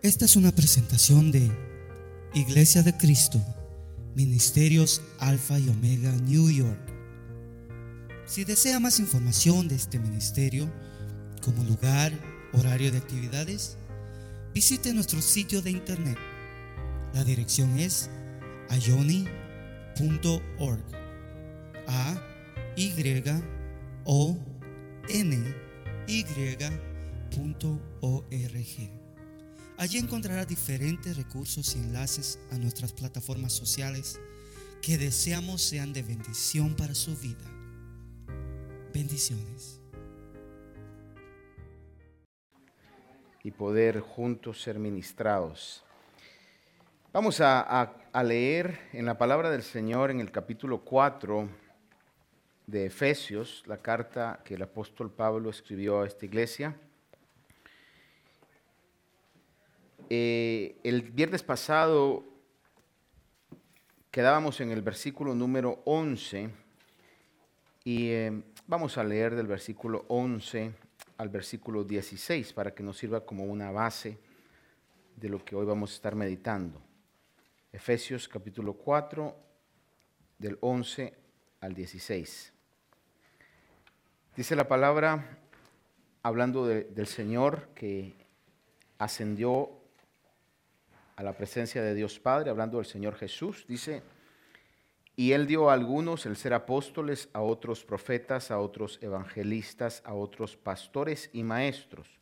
Esta es una presentación de Iglesia de Cristo, Ministerios Alfa y Omega, New York. Si desea más información de este ministerio, como lugar, horario de actividades, visite nuestro sitio de internet. La dirección es ayoni.org. ayony.org. Allí encontrará diferentes recursos y enlaces a nuestras plataformas sociales que deseamos sean de bendición para su vida. Bendiciones. Y poder juntos ser ministrados. Vamos a leer en la palabra del Señor en el capítulo 4 de Efesios, la carta que el apóstol Pablo escribió a esta iglesia. El viernes pasado quedábamos en el versículo número 11 y vamos a leer del versículo 11 al versículo 16 para que nos sirva como una base de lo que hoy vamos a estar meditando. Efesios capítulo 4 del 11 al 16. Dice la palabra, hablando del Señor que ascendió a la presencia de Dios Padre, hablando del Señor Jesús, dice: y Él dio a algunos el ser apóstoles, a otros profetas, a otros evangelistas, a otros pastores y maestros,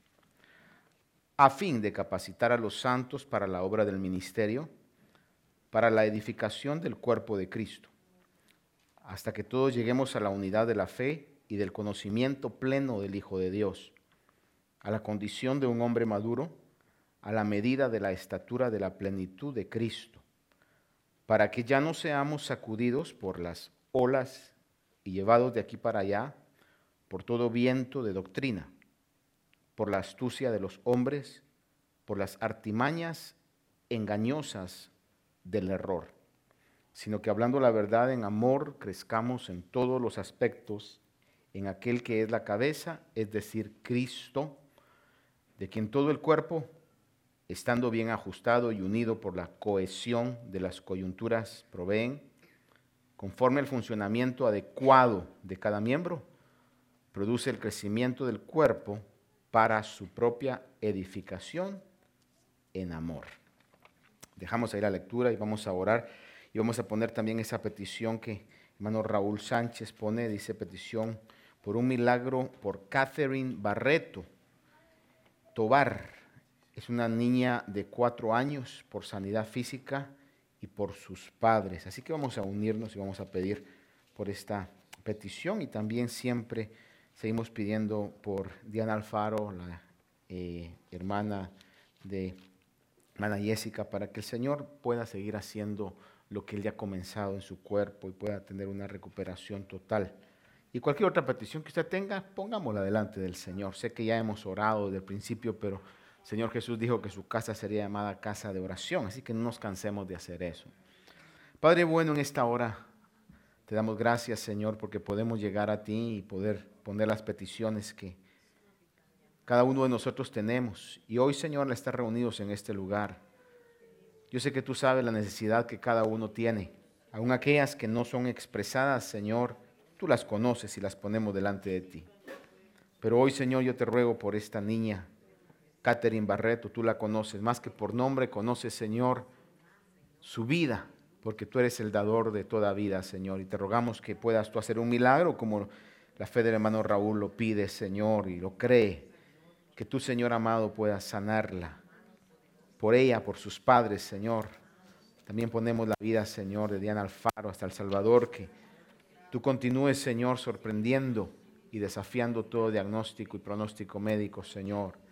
a fin de capacitar a los santos para la obra del ministerio, para la edificación del cuerpo de Cristo, hasta que todos lleguemos a la unidad de la fe y del conocimiento pleno del Hijo de Dios, a la condición de un hombre maduro, a la medida de la estatura de la plenitud de Cristo, para que ya no seamos sacudidos por las olas y llevados de aquí para allá por todo viento de doctrina, por la astucia de los hombres, por las artimañas engañosas del error, sino que hablando la verdad en amor, crezcamos en todos los aspectos en aquel que es la cabeza, es decir, Cristo, de quien todo el cuerpo, estando bien ajustado y unido por la cohesión de las coyunturas, proveen, conforme al funcionamiento adecuado de cada miembro, produce el crecimiento del cuerpo para su propia edificación en amor. Dejamos ahí la lectura y vamos a orar y vamos a poner también esa petición que hermano Raúl Sánchez pone, dice petición por un milagro por Catherine Barreto Tobar. Es una niña de 4 años por sanidad física y por sus padres. Así que vamos a unirnos y vamos a pedir por esta petición. Y también siempre seguimos pidiendo por Diana Alfaro, la hermana de hermana Jessica, para que el Señor pueda seguir haciendo lo que Él ya ha comenzado en su cuerpo y pueda tener una recuperación total. Y cualquier otra petición que usted tenga, pongámosla delante del Señor. Sé que ya hemos orado desde el principio, pero Señor Jesús dijo que su casa sería llamada casa de oración, así que no nos cansemos de hacer eso. Padre bueno, en esta hora te damos gracias, Señor, porque podemos llegar a ti y poder poner las peticiones que cada uno de nosotros tenemos. Y hoy, Señor, al estar reunidos en este lugar, yo sé que tú sabes la necesidad que cada uno tiene. Aun aquellas que no son expresadas, Señor, tú las conoces y las ponemos delante de ti. Pero hoy, Señor, yo te ruego por esta niña, Catherine Barreto, tú la conoces, más que por nombre, conoces, Señor, su vida, porque tú eres el dador de toda vida, Señor, y te rogamos que puedas tú hacer un milagro como la fe del hermano Raúl lo pide, Señor, y lo cree, que tú, Señor amado, puedas sanarla, por ella, por sus padres, Señor. También ponemos la vida, Señor, de Diana Alfaro hasta El Salvador, que tú continúes, Señor, sorprendiendo y desafiando todo diagnóstico y pronóstico médico, Señor.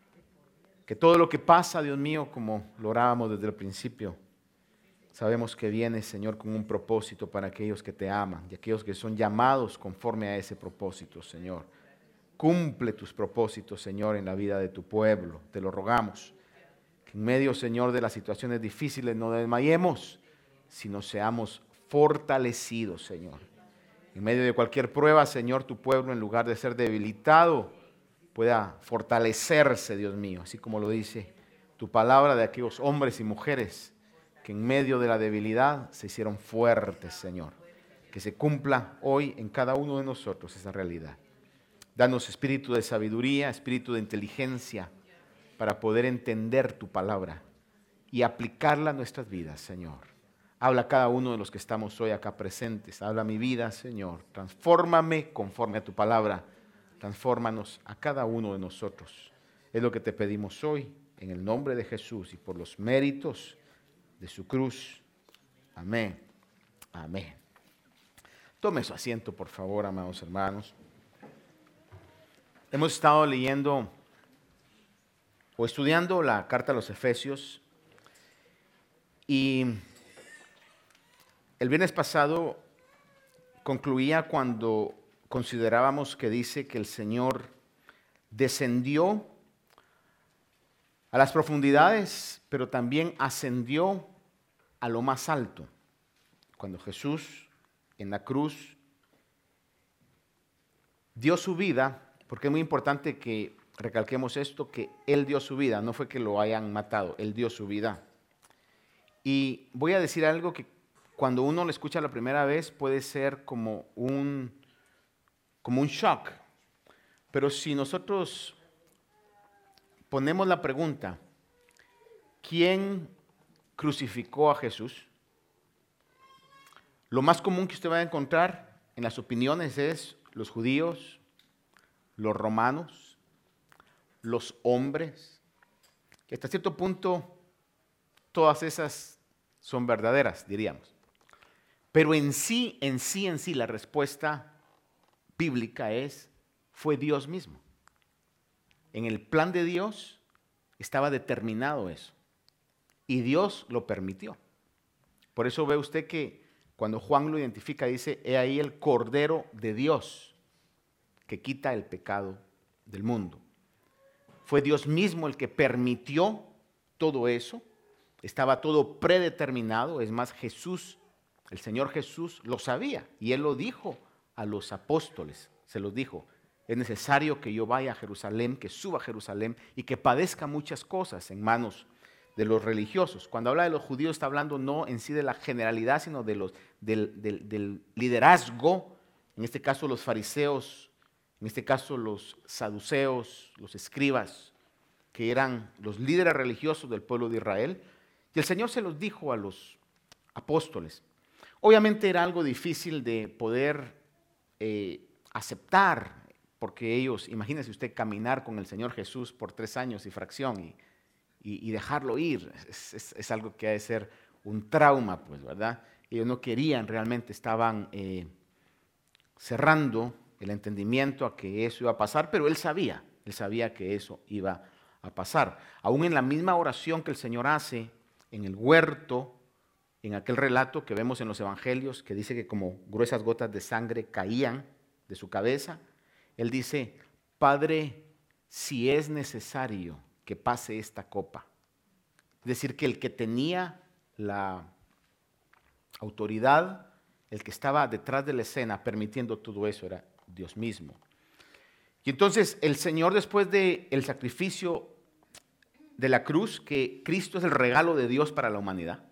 Que todo lo que pasa, Dios mío, como lo orábamos desde el principio, sabemos que viene, Señor, con un propósito para aquellos que te aman y aquellos que son llamados conforme a ese propósito, Señor. Cumple tus propósitos, Señor, en la vida de tu pueblo. Te lo rogamos. Que en medio, Señor, de las situaciones difíciles no desmayemos, sino seamos fortalecidos, Señor. En medio de cualquier prueba, Señor, tu pueblo, en lugar de ser debilitado, pueda fortalecerse, Dios mío, así como lo dice tu palabra de aquellos hombres y mujeres que en medio de la debilidad se hicieron fuertes, Señor. Que se cumpla hoy en cada uno de nosotros esa realidad. Danos espíritu de sabiduría, espíritu de inteligencia para poder entender tu palabra y aplicarla a nuestras vidas, Señor. Habla a cada uno de los que estamos hoy acá presentes. Habla mi vida, Señor. Transfórmame conforme a tu palabra. Transfórmanos a cada uno de nosotros. Es lo que te pedimos hoy, en el nombre de Jesús y por los méritos de su cruz. Amén. Amén. Tome su asiento, por favor, amados hermanos. Hemos estado leyendo o estudiando la carta a los Efesios y el viernes pasado concluía cuando considerábamos que dice que el Señor descendió a las profundidades, pero también ascendió a lo más alto. Cuando Jesús en la cruz dio su vida, porque es muy importante que recalquemos esto, que Él dio su vida, no fue que lo hayan matado, Él dio su vida. Y voy a decir algo que cuando uno lo escucha la primera vez puede ser como un shock, pero si nosotros ponemos la pregunta, ¿quién crucificó a Jesús? Lo más común que usted va a encontrar en las opiniones es los judíos, los romanos, los hombres, que hasta cierto punto todas esas son verdaderas, diríamos. Pero en sí, la respuesta bíblica fue Dios mismo. En el plan de Dios estaba determinado eso. Y Dios lo permitió. Por eso ve usted que cuando Juan lo identifica, dice, he ahí el Cordero de Dios que quita el pecado del mundo. Fue Dios mismo el que permitió todo eso. Estaba todo predeterminado. Es más, Jesús, el Señor Jesús, lo sabía. Y Él lo dijo a los apóstoles. Se los dijo, es necesario que yo vaya a Jerusalén, que suba a Jerusalén y que padezca muchas cosas en manos de los religiosos. Cuando habla de los judíos está hablando no en sí de la generalidad, sino de del liderazgo, en este caso los fariseos, en este caso los saduceos, los escribas, que eran los líderes religiosos del pueblo de Israel. Y el Señor se los dijo a los apóstoles. Obviamente era algo difícil de poder aceptar, porque ellos, imagínese usted caminar con el Señor Jesús por 3 años y fracción y dejarlo ir, es algo que ha de ser un trauma, pues, ¿verdad? Ellos no querían, realmente estaban cerrando el entendimiento a que eso iba a pasar, pero él sabía que eso iba a pasar. Aún en la misma oración que el Señor hace en el huerto, en aquel relato que vemos en los evangelios, que dice que como gruesas gotas de sangre caían de su cabeza, él dice, Padre, si es necesario que pase esta copa. Es decir, que el que tenía la autoridad, el que estaba detrás de la escena permitiendo todo eso era Dios mismo. Y entonces el Señor, después del sacrificio de la cruz, que Cristo es el regalo de Dios para la humanidad,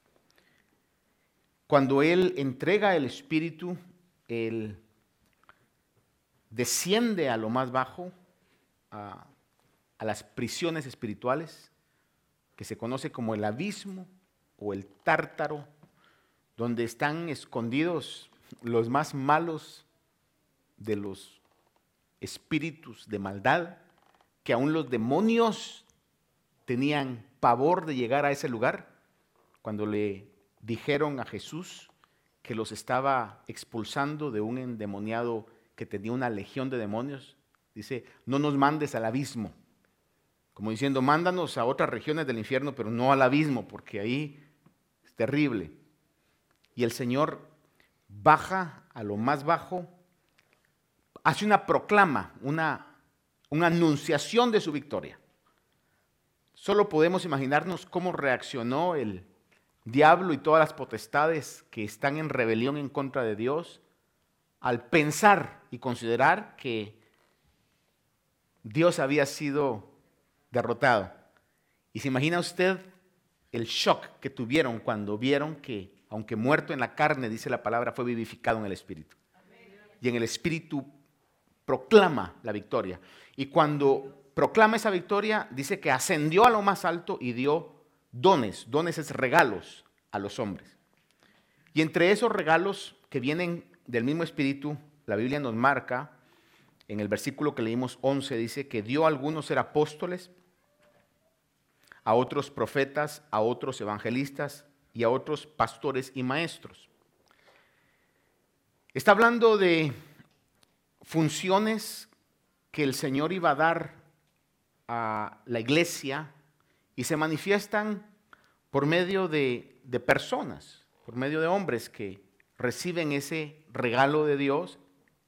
cuando Él entrega el Espíritu, Él desciende a lo más bajo, a las prisiones espirituales, que se conoce como el abismo o el tártaro, donde están escondidos los más malos de los espíritus de maldad, que aún los demonios tenían pavor de llegar a ese lugar. Cuando le dijeron a Jesús que los estaba expulsando de un endemoniado que tenía una legión de demonios, dice, no nos mandes al abismo. Como diciendo, mándanos a otras regiones del infierno, pero no al abismo, porque ahí es terrible. Y el Señor baja a lo más bajo, hace una proclama, una anunciación de su victoria. Solo podemos imaginarnos cómo reaccionó el diablo y todas las potestades que están en rebelión en contra de Dios al pensar y considerar que Dios había sido derrotado Y se imagina usted el shock que tuvieron cuando vieron que, aunque muerto en la carne, dice la palabra, fue vivificado en el Espíritu. Y en el Espíritu proclama la victoria. Y cuando proclama esa victoria, dice que ascendió a lo más alto y dio dones. Dones es regalos a los hombres. Y entre esos regalos que vienen del mismo Espíritu, la Biblia nos marca, en el versículo que leímos 11, dice que dio a algunos ser apóstoles, a otros profetas, a otros evangelistas y a otros pastores y maestros. Está hablando de funciones que el Señor iba a dar a la iglesia y se manifiestan por medio de personas, por medio de hombres que reciben ese regalo de Dios,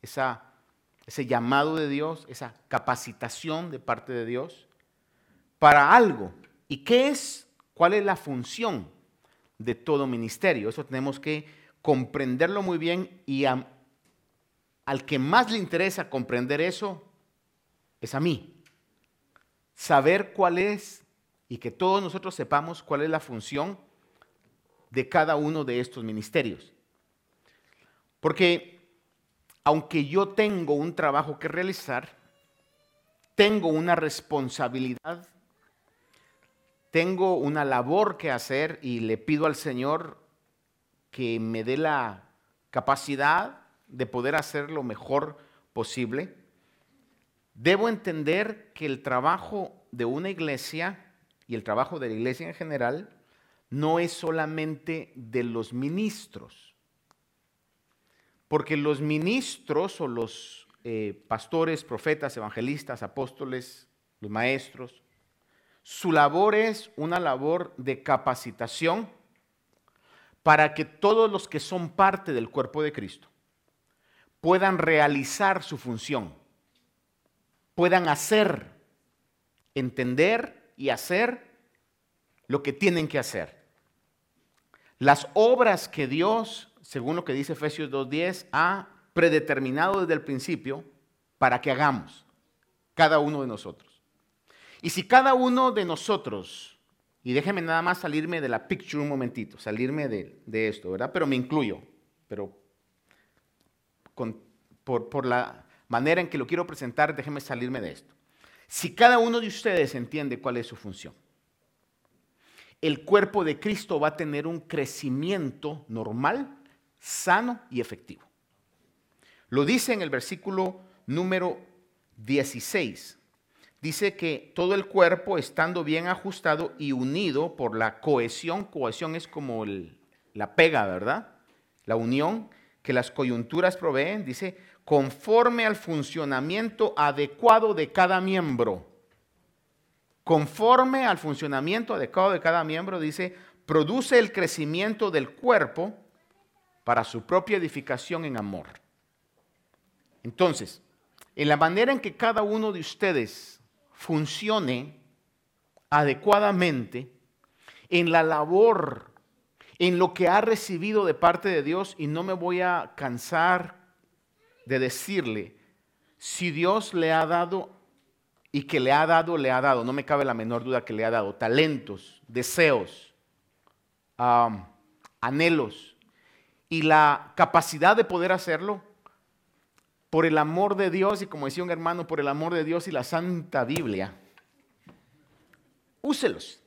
ese llamado de Dios, esa capacitación de parte de Dios para algo. ¿Y qué es? ¿Cuál es la función de todo ministerio? Eso tenemos que comprenderlo muy bien y al que más le interesa comprender eso es a mí. Saber cuál es y que todos nosotros sepamos cuál es la función de cada uno de estos ministerios. Porque aunque yo tengo un trabajo que realizar, tengo una responsabilidad, tengo una labor que hacer y le pido al Señor que me dé la capacidad de poder hacer lo mejor posible. Debo entender que el trabajo de una iglesia y el trabajo de la iglesia en general no es solamente de los ministros. Porque los ministros o los pastores, profetas, evangelistas, apóstoles, los maestros, su labor es una labor de capacitación para que todos los que son parte del cuerpo de Cristo puedan realizar su función, puedan hacer, entender y hacer lo que tienen que hacer. Las obras que Dios, según lo que dice Efesios 2:10, ha predeterminado desde el principio para que hagamos cada uno de nosotros. Y si cada uno de nosotros, y déjenme nada más salirme de la picture un momentito, salirme de esto, ¿verdad? Pero me incluyo, pero por la manera en que lo quiero presentar, déjenme salirme de esto. Si cada uno de ustedes entiende cuál es su función, el cuerpo de Cristo va a tener un crecimiento normal, sano y efectivo. Lo dice en el versículo número 16. Dice que todo el cuerpo, estando bien ajustado y unido por la cohesión es como la pega, ¿verdad? La unión que las coyunturas proveen, dice, conforme al funcionamiento adecuado de cada miembro. Conforme al funcionamiento adecuado de cada miembro, dice, produce el crecimiento del cuerpo para su propia edificación en amor. Entonces, en la manera en que cada uno de ustedes funcione adecuadamente en la labor, en lo que ha recibido de parte de Dios, y no me voy a cansar de decirle, si Dios le ha dado y que le ha dado, no me cabe la menor duda que le ha dado talentos, deseos, anhelos y la capacidad de poder hacerlo, por el amor de Dios, y como decía un hermano, por el amor de Dios y la Santa Biblia, úselos,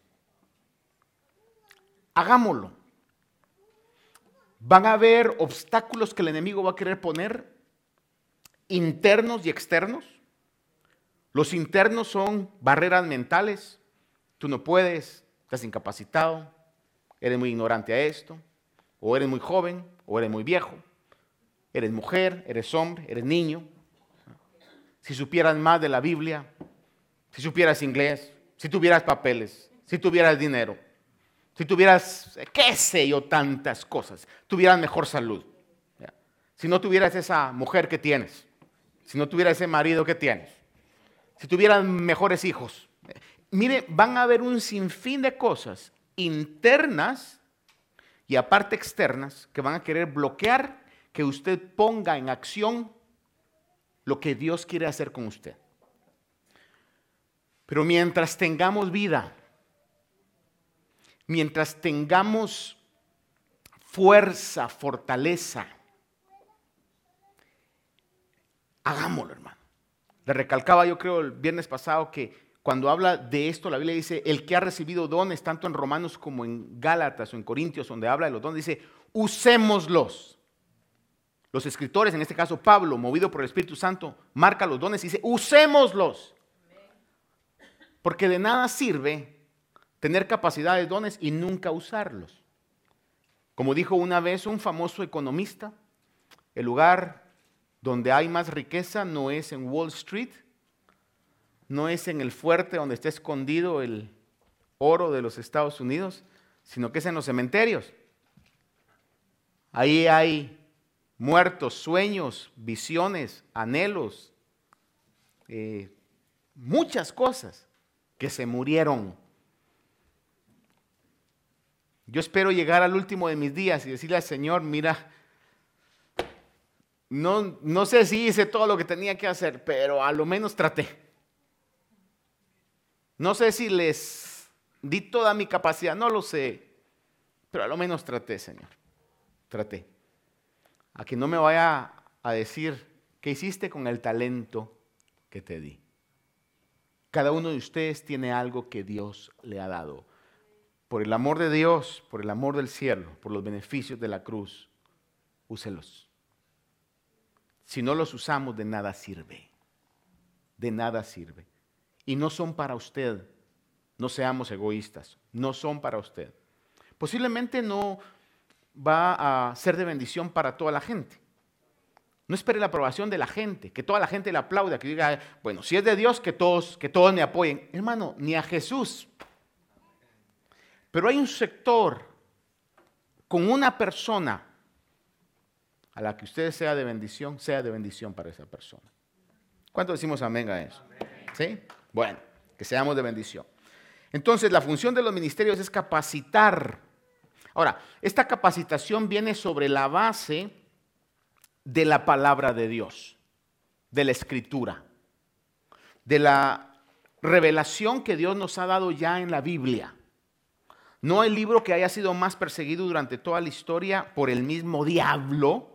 hagámoslo. Van a haber obstáculos que el enemigo va a querer poner, internos y externos. Los internos son barreras mentales. Tú no puedes, estás incapacitado, eres muy ignorante a esto, o eres muy joven, o eres muy viejo. Eres mujer, eres hombre, eres niño. Si supieras más de la Biblia, si supieras inglés, si tuvieras papeles, si tuvieras dinero, si tuvieras, qué sé yo, tantas cosas, tuvieras mejor salud. Si no tuvieras esa mujer que tienes, si no tuvieras ese marido que tienes, si tuvieras mejores hijos. Mire, van a haber un sinfín de cosas internas y aparte externas que van a querer bloquear que usted ponga en acción lo que Dios quiere hacer con usted. Pero mientras tengamos vida, mientras tengamos fuerza, fortaleza, hagámoslo, hermano. Le recalcaba, yo creo, el viernes pasado que cuando habla de esto, la Biblia dice, el que ha recibido dones, tanto en Romanos como en Gálatas o en Corintios, donde habla de los dones, dice, usémoslos. Los escritores, en este caso Pablo, movido por el Espíritu Santo, marca los dones y dice, usémoslos. Porque de nada sirve tener capacidades, dones y nunca usarlos. Como dijo una vez un famoso economista, el lugar donde hay más riqueza no es en Wall Street, no es en el fuerte donde está escondido el oro de los Estados Unidos, sino que es en los cementerios. Ahí hay muertos, sueños, visiones, anhelos, muchas cosas que se murieron. Yo espero llegar al último de mis días y decirle al Señor, mira, no sé si hice todo lo que tenía que hacer, pero a lo menos traté. No sé si les di toda mi capacidad, no lo sé, pero a lo menos traté, Señor. Traté. A que no me vaya a decir, ¿qué hiciste con el talento que te di? Cada uno de ustedes tiene algo que Dios le ha dado. Por el amor de Dios, por el amor del cielo, por los beneficios de la cruz, úselos. Si no los usamos, de nada sirve. De nada sirve. Y no son para usted. No seamos egoístas. No son para usted. Posiblemente no va a ser de bendición para toda la gente. No espere la aprobación de la gente, que toda la gente le aplauda, que diga, bueno, si es de Dios, que todos me apoyen. Hermano, ni a Jesús. Pero hay un sector con una persona a la que usted sea de bendición para esa persona. ¿Cuánto decimos amén a eso? Amén. ¿Sí? Bueno, que seamos de bendición. Entonces, la función de los ministerios es capacitar. Ahora, esta capacitación viene sobre la base de la palabra de Dios, de la Escritura, de la revelación que Dios nos ha dado ya en la Biblia. No hay libro que haya sido más perseguido durante toda la historia por el mismo diablo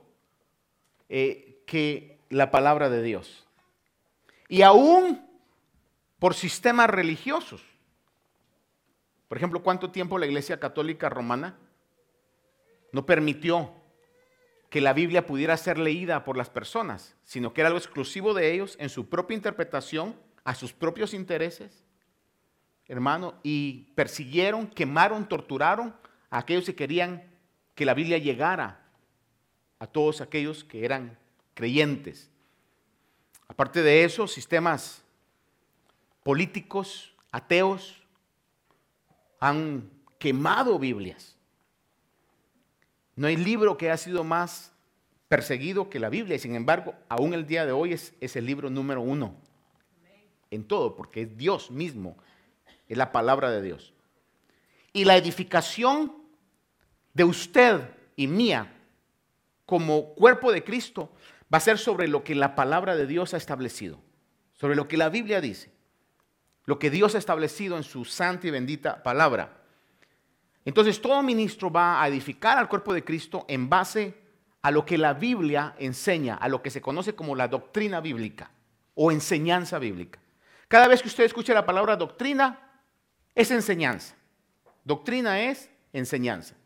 que la palabra de Dios. Y aún por sistemas religiosos. Por ejemplo, ¿cuánto tiempo la Iglesia Católica Romana no permitió que la Biblia pudiera ser leída por las personas, sino que era algo exclusivo de ellos en su propia interpretación, a sus propios intereses? Hermano, y persiguieron, quemaron, torturaron a aquellos que querían que la Biblia llegara a todos aquellos que eran creyentes. Aparte de eso, sistemas políticos, ateos, han quemado Biblias. No hay libro que haya sido más perseguido que la Biblia, y sin embargo, aún el día de hoy es el libro número 1 en todo, porque es Dios mismo. Es la palabra de Dios. Y la edificación de usted y mía como cuerpo de Cristo va a ser sobre lo que la palabra de Dios ha establecido, sobre lo que la Biblia dice, lo que Dios ha establecido en su santa y bendita palabra. Entonces todo ministro va a edificar al cuerpo de Cristo en base a lo que la Biblia enseña, a lo que se conoce como la doctrina bíblica o enseñanza bíblica. Cada vez que usted escuche la palabra doctrina, es enseñanza. Doctrina es enseñanza.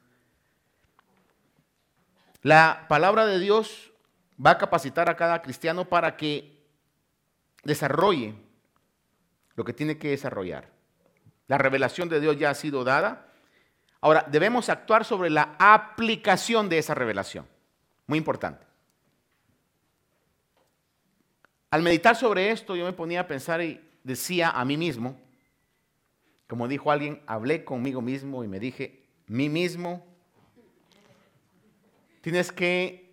La palabra de Dios va a capacitar a cada cristiano para que desarrolle lo que tiene que desarrollar. La revelación de Dios ya ha sido dada. Ahora, debemos actuar sobre la aplicación de esa revelación. Muy importante. Al meditar sobre esto, yo me ponía a pensar y decía a mí mismo, como dijo alguien, hablé conmigo mismo y me dije, mí mismo, tienes que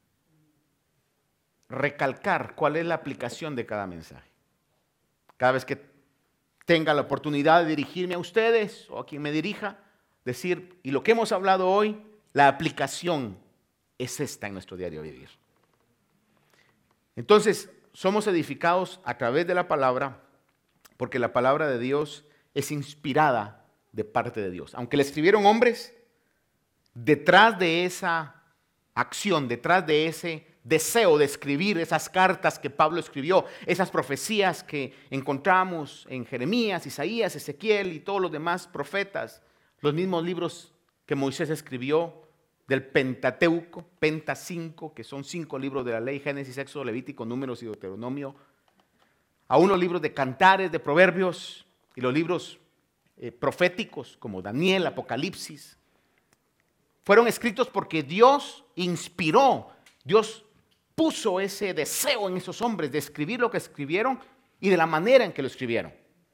recalcar cuál es la aplicación de cada mensaje. Cada vez que tenga la oportunidad de dirigirme a ustedes o a quien me dirija, decir, y lo que hemos hablado hoy, la aplicación es esta en nuestro diario vivir. Entonces, somos edificados a través de la palabra, porque la palabra de Dios es inspirada de parte de Dios. Aunque le escribieron hombres, detrás de esa acción, detrás de ese deseo de escribir esas cartas que Pablo escribió, esas profecías que encontramos en Jeremías, Isaías, Ezequiel y todos los demás profetas, los mismos libros que Moisés escribió del Pentateuco, Penta 5, que son 5 libros de la ley, Génesis, Éxodo, Levítico, Números y Deuteronomio, aún los libros de Cantares, de Proverbios y los libros proféticos como Daniel, Apocalipsis, fueron escritos porque Dios inspiró, Dios puso ese deseo en esos hombres de escribir lo que escribieron y de la manera en que lo escribieron.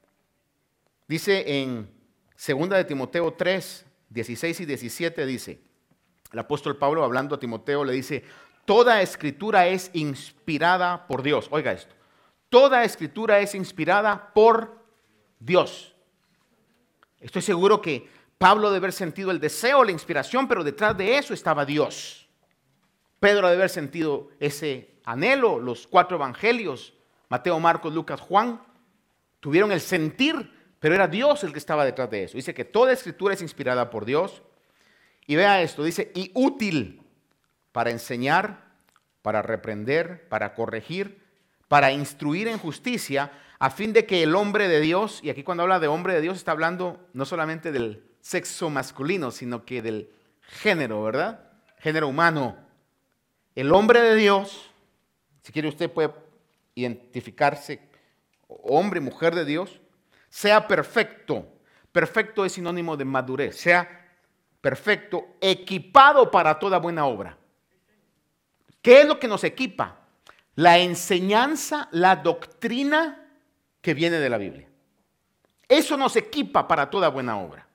Dice en 2 de Timoteo 3, 16 y 17, dice, el apóstol Pablo hablando a Timoteo le dice, toda escritura es inspirada por Dios. Oiga esto, toda escritura es inspirada por Dios. Estoy seguro que Pablo debe haber sentido el deseo, la inspiración, pero detrás de eso estaba Dios. Pedro debe haber sentido ese anhelo. Los 4 evangelios, Mateo, Marcos, Lucas, Juan, tuvieron el sentir, pero era Dios el que estaba detrás de eso. Dice que toda escritura es inspirada por Dios. Y vea esto, dice, y útil para enseñar, para reprender, para corregir, para instruir en justicia, a fin de que el hombre de Dios, y aquí cuando habla de hombre de Dios está hablando no solamente del sexo masculino, sino que del género, ¿verdad? Género humano. El hombre de Dios, si quiere usted puede identificarse, hombre y mujer de Dios, sea perfecto. Perfecto es sinónimo de madurez. Sea perfecto, equipado para toda buena obra. ¿Qué es lo que nos equipa? La enseñanza, la doctrina que viene de la Biblia. Eso nos equipa para toda buena obra.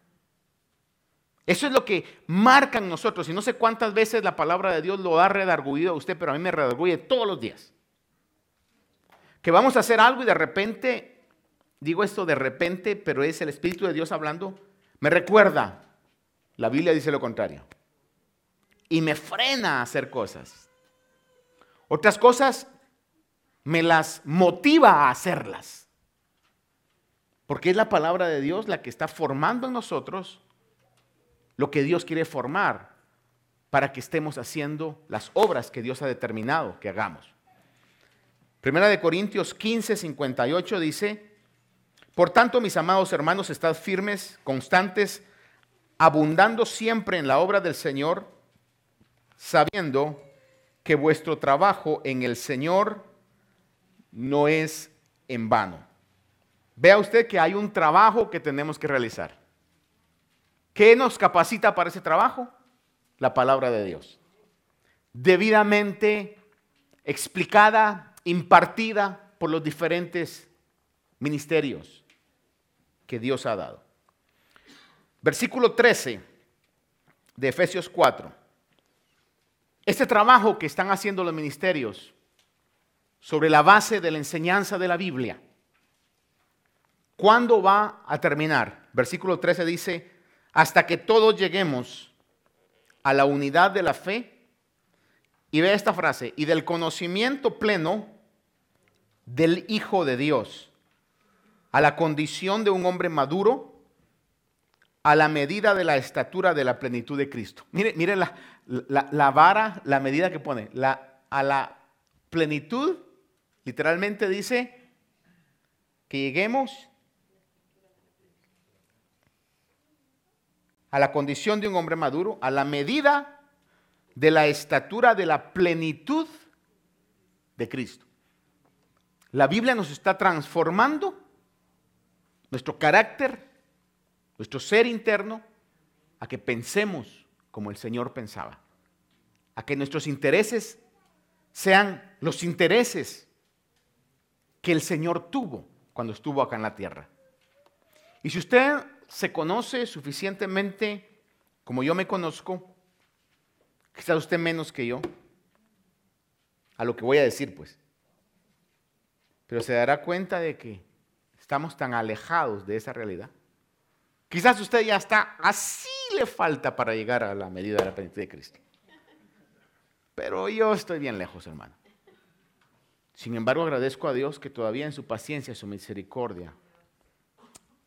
Eso es lo que marca en nosotros. Y no sé cuántas veces la palabra de Dios lo ha redarguido a usted, pero a mí me redarguye todos los días. Que vamos a hacer algo y de repente, digo esto de repente, pero es el Espíritu de Dios hablando, me recuerda. La Biblia dice lo contrario. Y me frena a hacer cosas. Otras cosas me las motiva a hacerlas. Porque es la palabra de Dios la que está formando en nosotros lo que Dios quiere formar para que estemos haciendo las obras que Dios ha determinado que hagamos. Primera de Corintios 15, 58 dice, por tanto, mis amados hermanos, estad firmes, constantes, abundando siempre en la obra del Señor, sabiendo que vuestro trabajo en el Señor no es en vano. Vea usted que hay un trabajo que tenemos que realizar. ¿Qué nos capacita para ese trabajo? La palabra de Dios. Debidamente explicada, impartida por los diferentes ministerios que Dios ha dado. Versículo 13 de Efesios 4. Este trabajo que están haciendo los ministerios sobre la base de la enseñanza de la Biblia, ¿cuándo va a terminar? Versículo 13 dice, hasta que todos lleguemos a la unidad de la fe. Y ve esta frase, y del conocimiento pleno del Hijo de Dios, a la condición de un hombre maduro, a la medida de la estatura de la plenitud de Cristo. Mire la vara, la medida que pone. A la plenitud, literalmente dice que lleguemos a la condición de un hombre maduro, a la medida de la estatura de la plenitud de Cristo. La Biblia nos está transformando nuestro carácter, nuestro ser interno, a que pensemos como el Señor pensaba, a que nuestros intereses sean los intereses que el Señor tuvo cuando estuvo acá en la tierra. Y si usted se conoce suficientemente como yo me conozco, quizás usted menos que yo, a lo que voy a decir pues, pero se dará cuenta de que estamos tan alejados de esa realidad. Quizás usted ya está, así le falta para llegar a la medida de la plenitud de Cristo. Pero yo estoy bien lejos, hermano. Sin embargo, agradezco a Dios que todavía en su paciencia, su misericordia,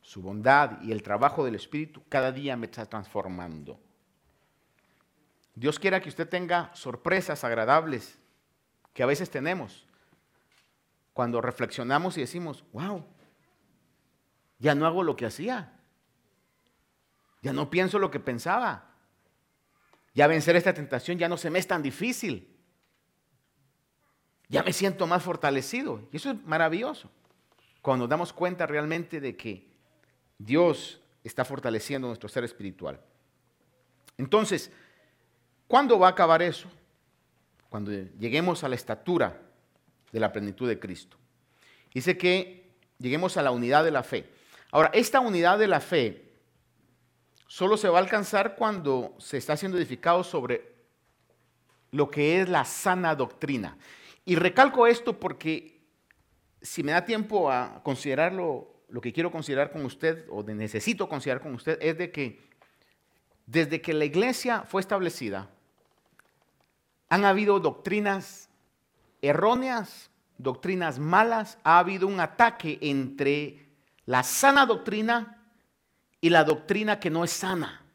su bondad y el trabajo del Espíritu cada día me está transformando. Dios quiera que usted tenga sorpresas agradables que a veces tenemos cuando reflexionamos y decimos, wow, ya no hago lo que hacía, ya no pienso lo que pensaba, ya vencer esta tentación ya no se me es tan difícil, ya me siento más fortalecido. Y eso es maravilloso, cuando nos damos cuenta realmente de que Dios está fortaleciendo nuestro ser espiritual. Entonces, ¿cuándo va a acabar eso? Cuando lleguemos a la estatura de la plenitud de Cristo. Dice que lleguemos a la unidad de la fe. Ahora, esta unidad de la fe solo se va a alcanzar cuando se está siendo edificado sobre lo que es la sana doctrina. Y recalco esto porque si me da tiempo a considerarlo, lo que quiero considerar con usted, o necesito considerar con usted, es de que desde que la iglesia fue establecida, han habido doctrinas erróneas, doctrinas malas, ha habido un ataque entre la sana doctrina y la doctrina que no es sana.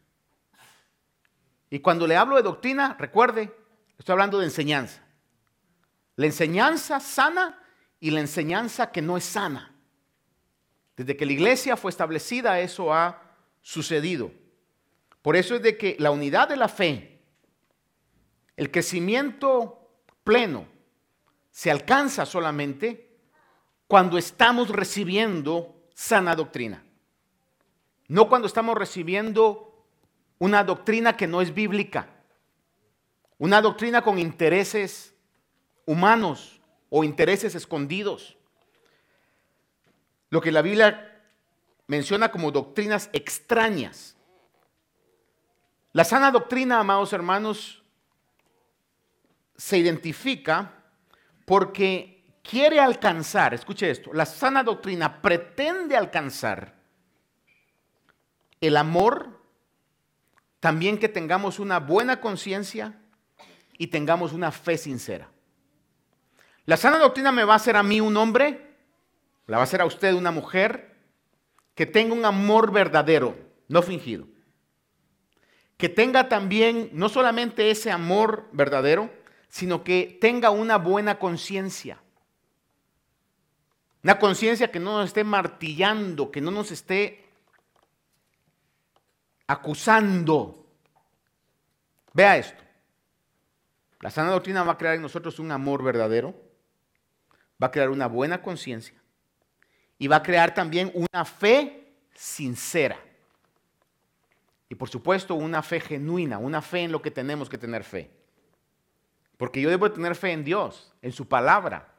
Y cuando le hablo de doctrina, recuerde, estoy hablando de enseñanza. La enseñanza sana y la enseñanza que no es sana. Desde que la iglesia fue establecida, eso ha sucedido. Por eso es de que la unidad de la fe, el crecimiento pleno, se alcanza solamente cuando estamos recibiendo sana doctrina. No cuando estamos recibiendo una doctrina que no es bíblica, una doctrina con intereses humanos o intereses escondidos. Lo que la Biblia menciona como doctrinas extrañas. La sana doctrina, amados hermanos, se identifica porque quiere alcanzar, escuche esto, la sana doctrina pretende alcanzar el amor, también que tengamos una buena conciencia y tengamos una fe sincera. La sana doctrina me va a hacer a mí un hombre, la va a hacer a usted una mujer, que tenga un amor verdadero, no fingido. Que tenga también no solamente ese amor verdadero, sino que tenga una buena conciencia. Una conciencia que no nos esté martillando, que no nos esté acusando. Vea esto. La sana doctrina va a crear en nosotros un amor verdadero, va a crear una buena conciencia y va a crear también una fe sincera. Y por supuesto una fe genuina, una fe en lo que tenemos que tener fe. Porque yo debo tener fe en Dios, en su palabra.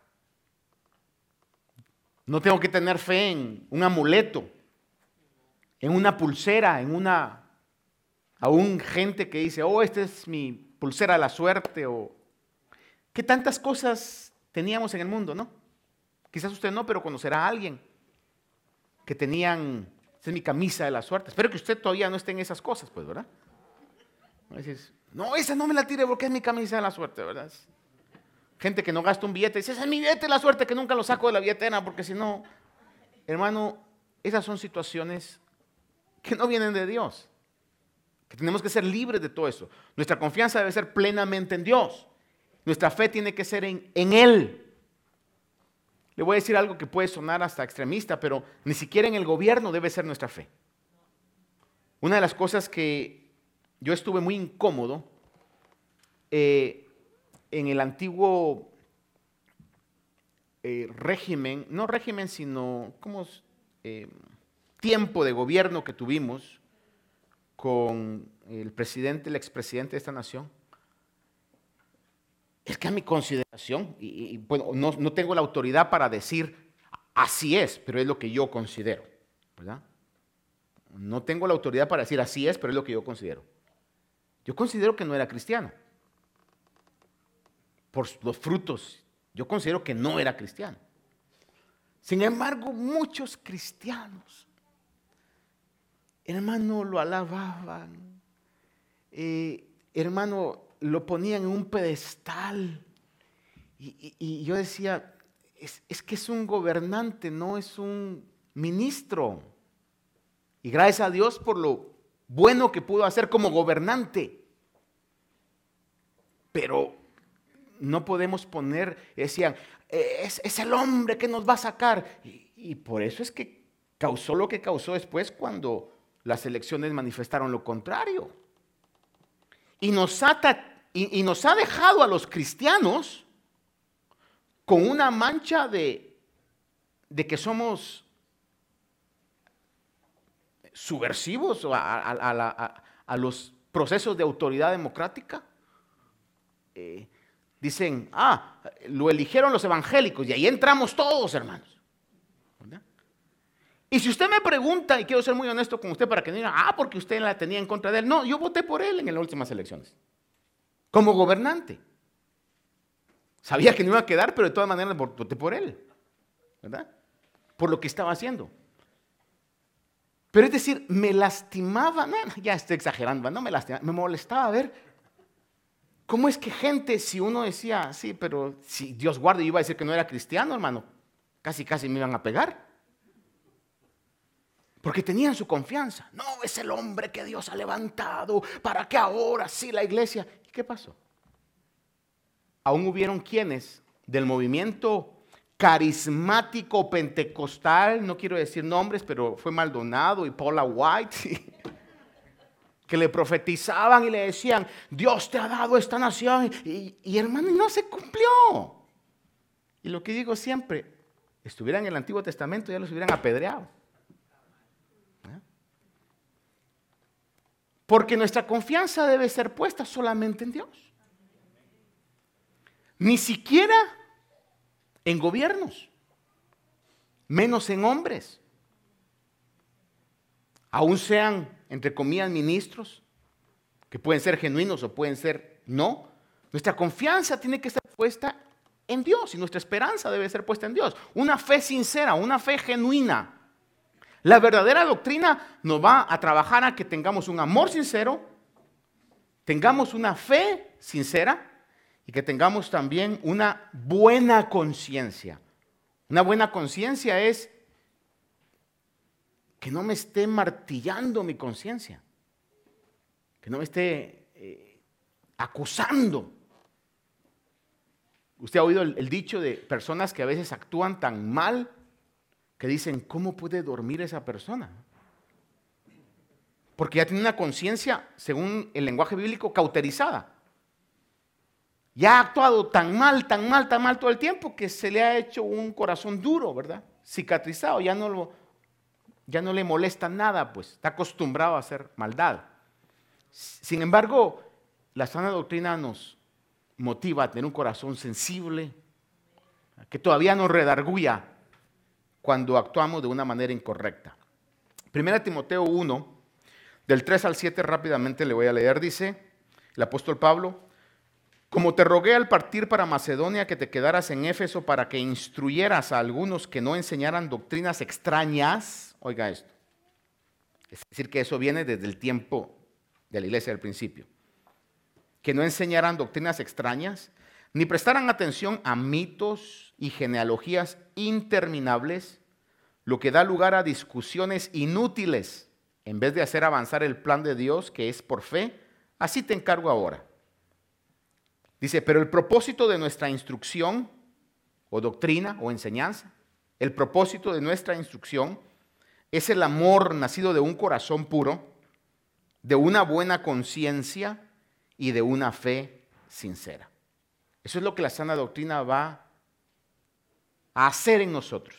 No tengo que tener fe en un amuleto, en una pulsera, en una... Aún gente que dice, oh, esta es mi pulsera de la suerte, o... ¿Qué tantas cosas teníamos en el mundo, no? Quizás usted no, pero conocerá a alguien que tenían, esa es mi camisa de la suerte. Espero que usted todavía no esté en esas cosas, pues, ¿verdad? A veces, no, esa no me la tire porque es mi camisa de la suerte, ¿verdad? Gente que no gasta un billete, dice, ese es mi billete de la suerte, que nunca lo saco de la billetera, porque si no, hermano, esas son situaciones que no vienen de Dios. Que tenemos que ser libres de todo eso. Nuestra confianza debe ser plenamente en Dios. Nuestra fe tiene que ser en Él. Le voy a decir algo que puede sonar hasta extremista, pero ni siquiera en el gobierno debe ser nuestra fe. Una de las cosas que yo estuve muy incómodo en el antiguo régimen, no régimen, sino tiempo de gobierno que tuvimos con el presidente, el expresidente de esta nación, es que a mi consideración, bueno, no tengo la autoridad para decir así es, pero es lo que yo considero, ¿verdad? No tengo la autoridad para decir así es, pero es lo que yo considero. Yo considero que no era cristiano. Por los frutos, yo considero que no era cristiano. Sin embargo, muchos cristianos, hermano, lo alababan, hermano, lo ponían en un pedestal. Y yo decía, es que es un gobernante, no es un ministro. Y gracias a Dios por lo bueno que pudo hacer como gobernante. Pero no podemos poner, decían, es el hombre que nos va a sacar. Y por eso es que causó lo que causó después cuando las elecciones manifestaron lo contrario. Y nos ha dejado a los cristianos con una mancha de que somos subversivos a los procesos de autoridad democrática. Dicen, lo eligieron los evangélicos y ahí entramos todos, hermanos. ¿Verdad? Y si usted me pregunta, y quiero ser muy honesto con usted para que no diga, porque usted la tenía en contra de él. No, yo voté por él en las últimas elecciones, como gobernante. Sabía que no iba a quedar, pero de todas maneras voté por él, ¿verdad? Por lo que estaba haciendo. Pero es decir, me lastimaba, no, ya estoy exagerando, no me lastimaba, me molestaba ver cómo es que gente, si uno decía, sí, pero si Dios guarde, yo iba a decir que no era cristiano, hermano, casi me iban a pegar. Porque tenían su confianza. No, es el hombre que Dios ha levantado para que ahora sí la iglesia. ¿Y qué pasó? Aún hubieron quienes del movimiento carismático pentecostal, no quiero decir nombres, pero fue Maldonado y Paula White, que le profetizaban y le decían, Dios te ha dado esta nación, y hermano, no se cumplió. Y lo que digo siempre, estuvieran en el Antiguo Testamento, ya los hubieran apedreado. Porque nuestra confianza debe ser puesta solamente en Dios. Ni siquiera en gobiernos, menos en hombres. Aún sean, entre comillas, ministros, que pueden ser genuinos o pueden ser no. Nuestra confianza tiene que estar puesta en Dios y nuestra esperanza debe ser puesta en Dios. Una fe sincera, una fe genuina. La verdadera doctrina nos va a trabajar a que tengamos un amor sincero, tengamos una fe sincera y que tengamos también una buena conciencia. Una buena conciencia es que no me esté martillando mi conciencia, que no me esté acusando. Usted ha oído el dicho de personas que a veces actúan tan mal que dicen, ¿cómo puede dormir esa persona? Porque ya tiene una conciencia, según el lenguaje bíblico, cauterizada. Ya ha actuado tan mal todo el tiempo que se le ha hecho un corazón duro, ¿verdad? Cicatrizado, ya no le molesta nada, pues está acostumbrado a hacer maldad. Sin embargo, la sana doctrina nos motiva a tener un corazón sensible, que todavía nos redarguya cuando actuamos de una manera incorrecta. 1 Timoteo 1, del 3 al 7, rápidamente le voy a leer, dice el apóstol Pablo, como te rogué al partir para Macedonia que te quedaras en Éfeso para que instruyeras a algunos que no enseñaran doctrinas extrañas, oiga esto, es decir que eso viene desde el tiempo de la iglesia del principio, que no enseñaran doctrinas extrañas, ni prestaran atención a mitos y genealogías interminables, lo que da lugar a discusiones inútiles, en vez de hacer avanzar el plan de Dios que es por fe, así te encargo ahora. Dice, pero el propósito de nuestra instrucción, o doctrina, o enseñanza, el propósito de nuestra instrucción es el amor nacido de un corazón puro, de una buena conciencia y de una fe sincera. Eso es lo que la sana doctrina va a hacer en nosotros.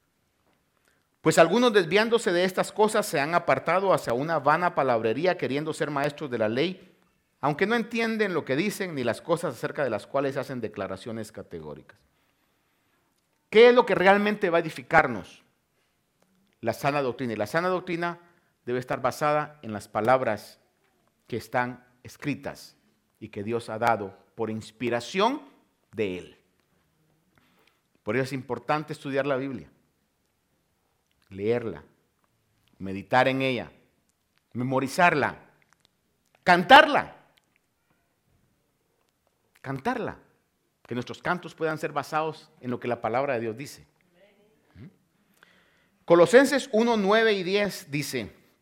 Pues algunos desviándose de estas cosas se han apartado hacia una vana palabrería queriendo ser maestros de la ley, aunque no entienden lo que dicen ni las cosas acerca de las cuales hacen declaraciones categóricas. ¿Qué es lo que realmente va a edificarnos? La sana doctrina. Y la sana doctrina debe estar basada en las palabras que están escritas y que Dios ha dado por inspiración de Él. Por eso es importante estudiar la Biblia, leerla, meditar en ella, memorizarla, cantarla, que nuestros cantos puedan ser basados en lo que la palabra de Dios dice. Colosenses 1, 9 y 10 dice,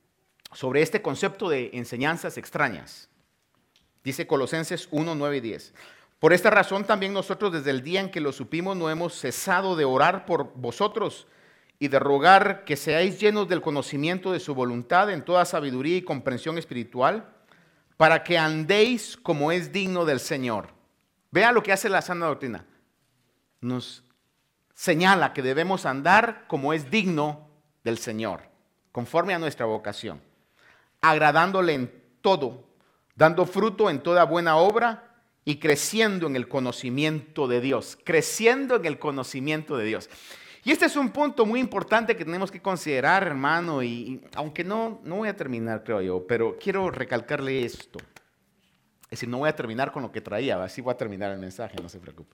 sobre este concepto de enseñanzas extrañas. Dice Colosenses 1, 9 y 10. Por esta razón también nosotros desde el día en que lo supimos no hemos cesado de orar por vosotros y de rogar que seáis llenos del conocimiento de su voluntad en toda sabiduría y comprensión espiritual, para que andéis como es digno del Señor. Vea lo que hace la sana doctrina. Nos señala que debemos andar como es digno del Señor, conforme a nuestra vocación, agradándole en todo, dando fruto en toda buena obra y creciendo en el conocimiento de Dios. Creciendo en el conocimiento de Dios. Y este es un punto muy importante que tenemos que considerar, hermano, y aunque no voy a terminar, creo yo, pero quiero recalcarle esto. Es decir, no voy a terminar con lo que traía, así voy a terminar el mensaje, no se preocupe.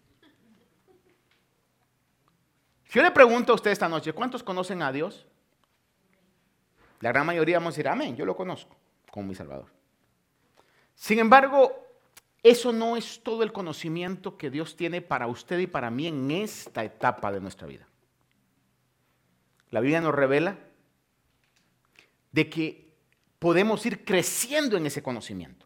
Si yo le pregunto a usted esta noche, ¿cuántos conocen a Dios? La gran mayoría vamos a decir, amén, yo lo conozco como mi Salvador. Sin embargo, eso no es todo el conocimiento que Dios tiene para usted y para mí en esta etapa de nuestra vida. La Biblia nos revela de que podemos ir creciendo en ese conocimiento.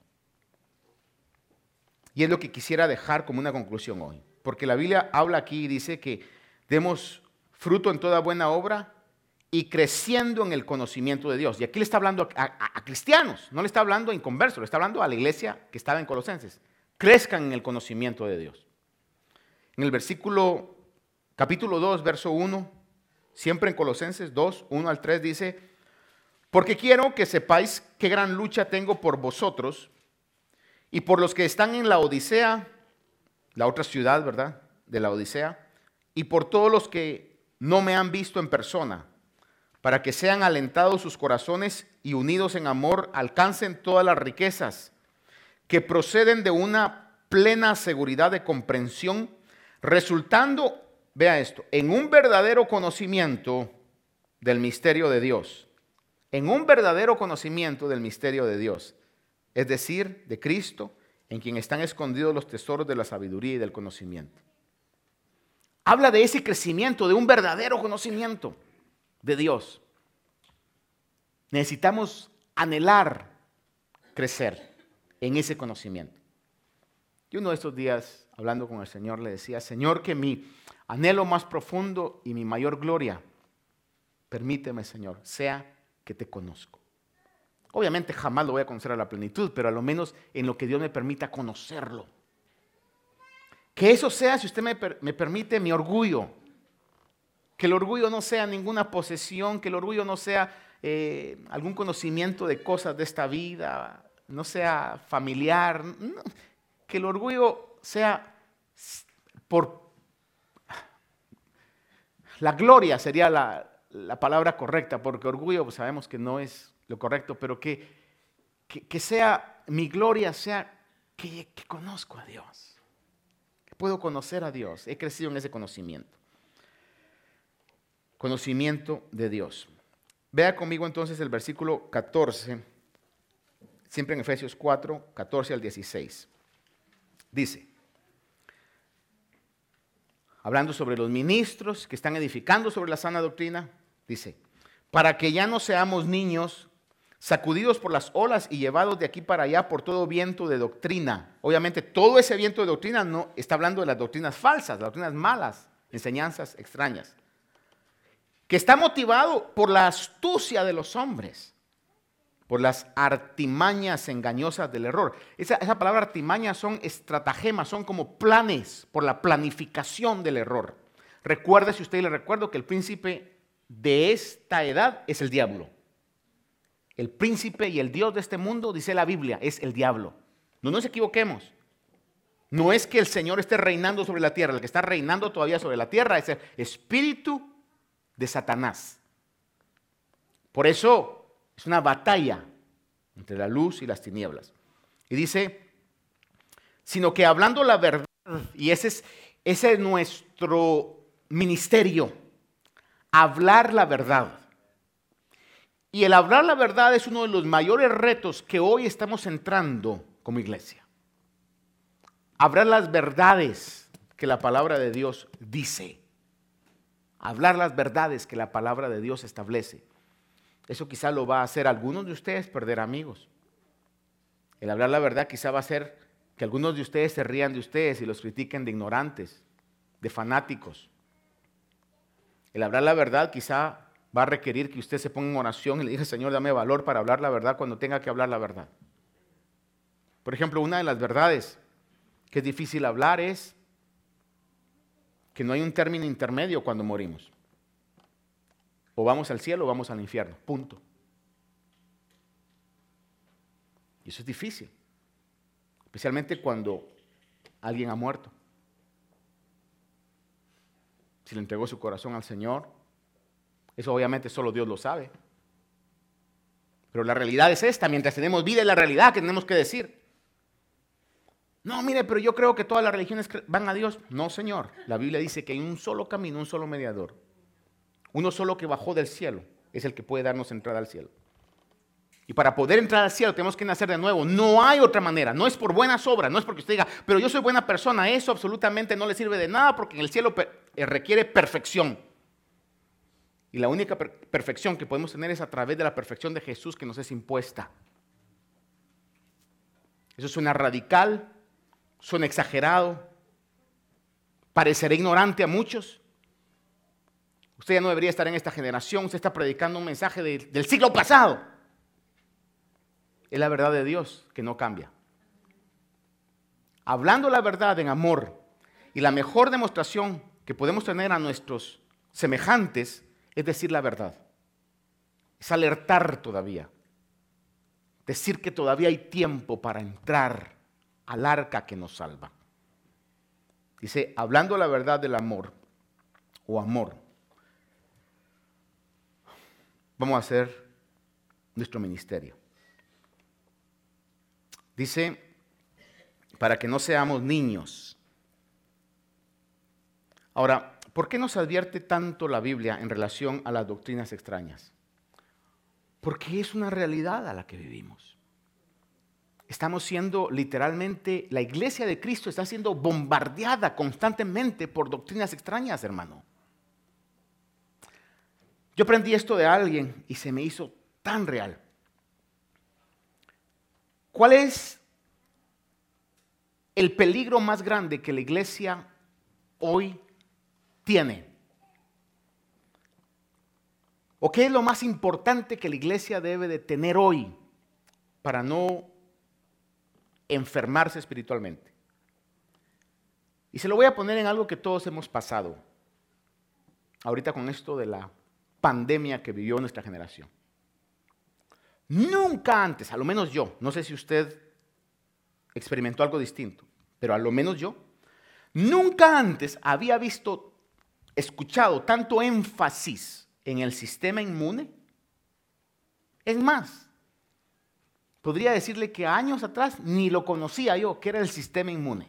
Y es lo que quisiera dejar como una conclusión hoy. Porque la Biblia habla aquí y dice que demos fruto en toda buena obra y creciendo en el conocimiento de Dios. Y aquí le está hablando a cristianos, no le está hablando a inconversos, le está hablando a la iglesia que estaba en Colosenses. Crezcan en el conocimiento de Dios. En el capítulo 2, verso 1, siempre en Colosenses 2, 1 al 3 dice, porque quiero que sepáis qué gran lucha tengo por vosotros y por los que están en la Odisea, la otra ciudad, ¿verdad?, de la Odisea, y por todos los que no me han visto en persona, para que sean alentados sus corazones y unidos en amor alcancen todas las riquezas que proceden de una plena seguridad de comprensión, resultando, vea esto, en un verdadero conocimiento del misterio de Dios. En un verdadero conocimiento del misterio de Dios. Es decir, de Cristo, en quien están escondidos los tesoros de la sabiduría y del conocimiento. Habla de ese crecimiento, de un verdadero conocimiento de Dios. Necesitamos anhelar crecer en ese conocimiento. Y uno de estos días, hablando con el Señor, le decía, Señor, que mi anhelo más profundo y mi mayor gloria, permíteme, Señor, sea que te conozco. Obviamente jamás lo voy a conocer a la plenitud, pero a lo menos en lo que Dios me permita conocerlo. Que eso sea, si usted me permite, mi orgullo. Que el orgullo no sea ninguna posesión, que el orgullo no sea algún conocimiento de cosas de esta vida, no sea familiar. No. Que el orgullo sea por... La gloria sería la palabra correcta, porque orgullo pues sabemos que no es lo correcto, pero que sea mi gloria, sea que conozco a Dios, que puedo conocer a Dios, he crecido en ese conocimiento de Dios. Vea conmigo entonces el versículo 14, siempre en Efesios 4, 14 al 16. Dice, hablando sobre los ministros que están edificando sobre la sana doctrina, dice, para que ya no seamos niños sacudidos por las olas y llevados de aquí para allá por todo viento de doctrina. Obviamente todo ese viento de doctrina no está hablando de las doctrinas falsas, las doctrinas malas, enseñanzas extrañas, que está motivado por la astucia de los hombres, por las artimañas engañosas del error. Esa palabra artimañas son estratagemas, son como planes, por la planificación del error. Recuerde, si usted le recuerdo, que el príncipe de esta edad es el diablo. El príncipe y el Dios de este mundo, dice la Biblia, es el diablo. No nos equivoquemos. No es que el Señor esté reinando sobre la tierra. El que está reinando todavía sobre la tierra es el espíritu de Satanás. Por eso es una batalla entre la luz y las tinieblas. Y dice, sino que hablando la verdad, y ese es nuestro ministerio, hablar la verdad. Y el hablar la verdad es uno de los mayores retos que hoy estamos entrando como iglesia. Hablar las verdades que la palabra de Dios dice. Hablar las verdades que la palabra de Dios establece. Eso quizá lo va a hacer a algunos de ustedes perder amigos. El hablar la verdad quizá va a hacer que algunos de ustedes se rían de ustedes y los critiquen de ignorantes, de fanáticos. El hablar la verdad quizá va a requerir que usted se ponga en oración y le diga, Señor, dame valor para hablar la verdad cuando tenga que hablar la verdad. Por ejemplo, una de las verdades que es difícil hablar es que no hay un término intermedio cuando morimos. O vamos al cielo o vamos al infierno, punto. Y eso es difícil, especialmente cuando alguien ha muerto. Si le entregó su corazón al Señor, eso obviamente solo Dios lo sabe. Pero la realidad es esta, mientras tenemos vida es la realidad que tenemos que decir. No, mire, pero yo creo que todas las religiones van a Dios. No, Señor, la Biblia dice que hay un solo camino, un solo mediador. Uno solo que bajó del cielo es el que puede darnos entrada al cielo. Y para poder entrar al cielo tenemos que nacer de nuevo. No hay otra manera. No es por buenas obras. No es porque usted diga, pero yo soy buena persona. Eso absolutamente no le sirve de nada porque en el cielo requiere perfección. Y la única perfección que podemos tener es a través de la perfección de Jesús que nos es impuesta. Eso suena radical, suena exagerado, parecerá ignorante a muchos. Usted ya no debería estar en esta generación. Usted está predicando un mensaje del siglo pasado. Es la verdad de Dios que no cambia. Hablando la verdad en amor, y la mejor demostración que podemos tener a nuestros semejantes es decir la verdad. Es alertar todavía. Decir que todavía hay tiempo para entrar al arca que nos salva. Dice, hablando la verdad del amor o amor, vamos a hacer nuestro ministerio. Dice, para que no seamos niños. Ahora, ¿por qué nos advierte tanto la Biblia en relación a las doctrinas extrañas? Porque es una realidad a la que vivimos. Estamos siendo literalmente, la iglesia de Cristo está siendo bombardeada constantemente por doctrinas extrañas, hermano. Yo aprendí esto de alguien y se me hizo tan real. ¿Cuál es el peligro más grande que la iglesia hoy tiene? ¿O qué es lo más importante que la iglesia debe de tener hoy para no enfermarse espiritualmente? Y se lo voy a poner en algo que todos hemos pasado ahorita con esto de la pandemia que vivió nuestra generación. Nunca antes, a lo menos yo, no sé si usted experimentó algo distinto, pero a lo menos yo, nunca antes había escuchado tanto énfasis en el sistema inmune. Es más, podría decirle que años atrás ni lo conocía yo, que era el sistema inmune.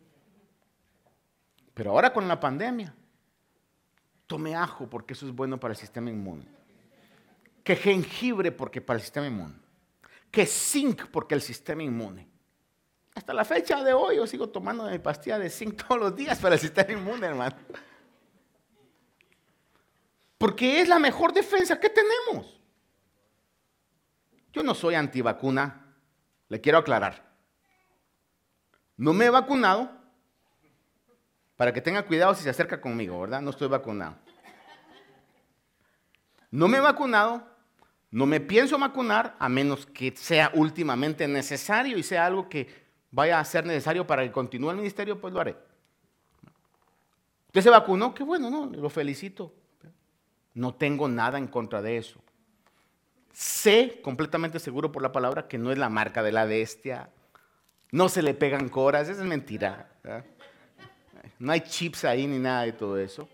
Pero ahora con la pandemia, tome ajo porque eso es bueno para el sistema inmune. Que jengibre porque para el sistema inmune. Que zinc porque el sistema inmune. Hasta la fecha de hoy yo sigo tomando mi pastilla de zinc todos los días para el sistema inmune, hermano. Porque es la mejor defensa que tenemos. Yo no soy antivacuna, le quiero aclarar. No me he vacunado, para que tenga cuidado si se acerca conmigo, ¿verdad? No estoy vacunado. No me he vacunado, no me pienso vacunar, a menos que sea últimamente necesario y sea algo que vaya a ser necesario para que continúe el ministerio, pues lo haré. ¿Usted se vacunó? Qué bueno, ¿no? Lo felicito. No tengo nada en contra de eso. Sé, completamente seguro por la palabra, que no es la marca de la bestia. No se le pegan coras, eso es mentira, ¿verdad? No hay chips ahí ni nada de todo eso.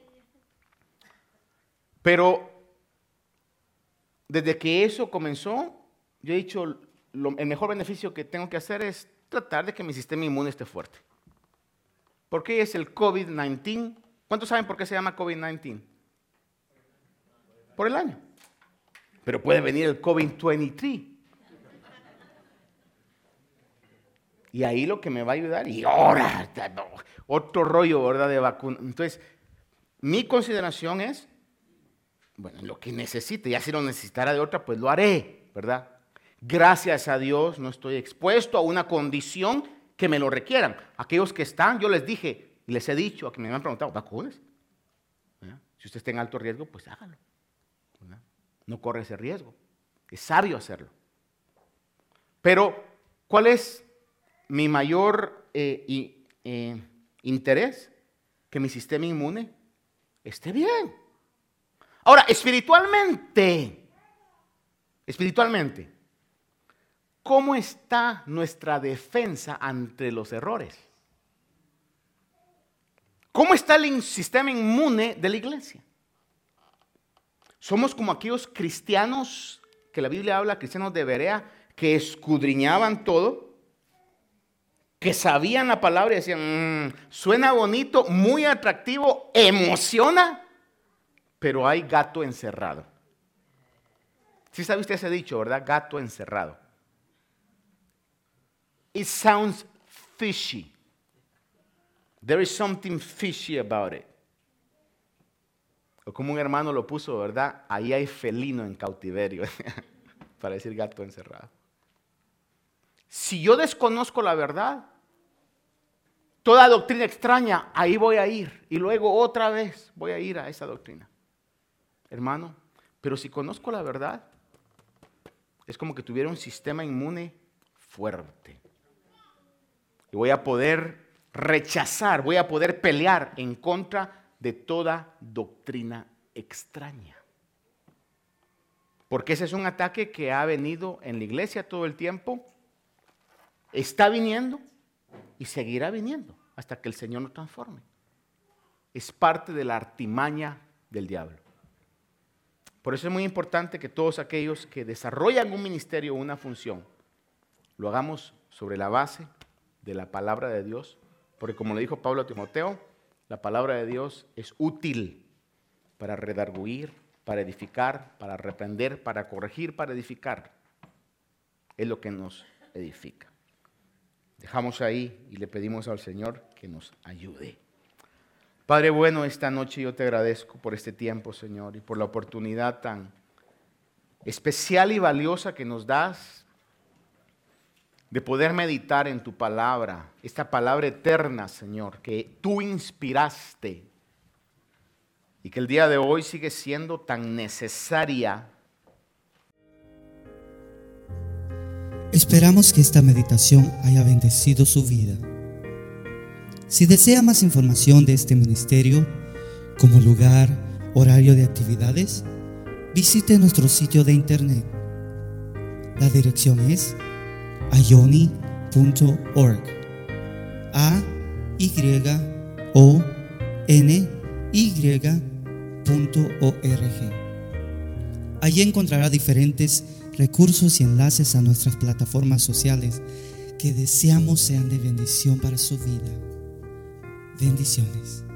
Pero desde que eso comenzó, yo he dicho, el mejor beneficio que tengo que hacer es tratar de que mi sistema inmune esté fuerte. ¿Por qué es el COVID-19? ¿Cuántos saben por qué se llama COVID-19? Por el año. Pero puede venir el COVID-23. Y ahí lo que me va a ayudar, y ahora, otro rollo, ¿verdad?, de vacuna. Entonces, mi consideración es, bueno, lo que necesite. Ya si lo necesitara de otra, pues lo haré, ¿verdad? Gracias a Dios no estoy expuesto a una condición que me lo requieran. Aquellos que están, yo les dije y les he dicho, a que me han preguntado, ¿vacunas? Si usted está en alto riesgo, pues hágalo, ¿verdad? No corre ese riesgo. Es sabio hacerlo. Pero, ¿cuál es mi mayor interés? Que mi sistema inmune esté bien. Ahora, espiritualmente, ¿cómo está nuestra defensa ante los errores? ¿Cómo está el sistema inmune de la iglesia? Somos como aquellos cristianos que la Biblia habla, cristianos de Berea, que escudriñaban todo, que sabían la palabra y decían, suena bonito, muy atractivo, emociona, pero hay gato encerrado. ¿Sí sabe usted ese dicho, verdad? Gato encerrado. It sounds fishy. There is something fishy about it. O como un hermano lo puso, ¿verdad? Ahí hay felino en cautiverio, para decir gato encerrado. Si yo desconozco la verdad, toda doctrina extraña, ahí voy a ir. Y luego otra vez voy a ir a esa doctrina. Hermano, pero si conozco la verdad, es como que tuviera un sistema inmune fuerte. Y voy a poder rechazar, voy a poder pelear en contra de toda doctrina extraña. Porque ese es un ataque que ha venido en la iglesia todo el tiempo, está viniendo y seguirá viniendo hasta que el Señor nos transforme. Es parte de la artimaña del diablo. Por eso es muy importante que todos aquellos que desarrollan un ministerio o una función, lo hagamos sobre la base de la palabra de Dios, porque como le dijo Pablo a Timoteo, la palabra de Dios es útil para redarguir, para edificar, para reprender, para corregir, para edificar. Es lo que nos edifica. Dejamos ahí y le pedimos al Señor que nos ayude. Padre bueno, esta noche yo te agradezco por este tiempo, Señor, y por la oportunidad tan especial y valiosa que nos das de poder meditar en tu palabra, esta palabra eterna, Señor, que tú inspiraste y que el día de hoy sigue siendo tan necesaria. Esperamos que esta meditación haya bendecido su vida. Si desea más información de este ministerio, como lugar, horario de actividades, visite nuestro sitio de internet. La dirección es ayoni.org. ayony.org. Allí encontrará diferentes recursos y enlaces a nuestras plataformas sociales que deseamos sean de bendición para su vida. Bendiciones.